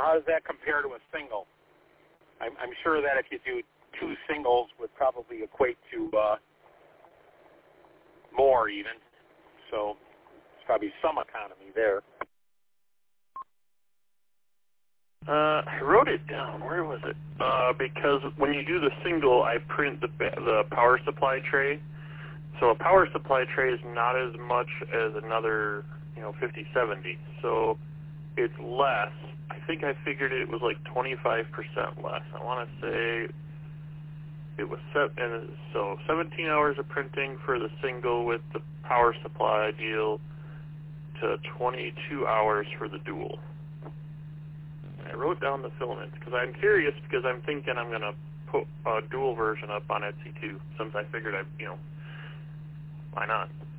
how does that compare to a single? I'm sure that if you do 2 singles would probably equate to more even. So there's probably some economy there. I wrote it down. Where was it? Because when you do the single, I print the power supply tray. So a power supply tray is not as much as another, 5070. So it's less. I think I figured it was like 25% less. I want to say it was so 17 hours of printing for the single with the power supply deal to 22 hours for the dual. I wrote down the filaments because I'm curious because I'm thinking I'm going to put a dual version up on Etsy too, since I figured why not?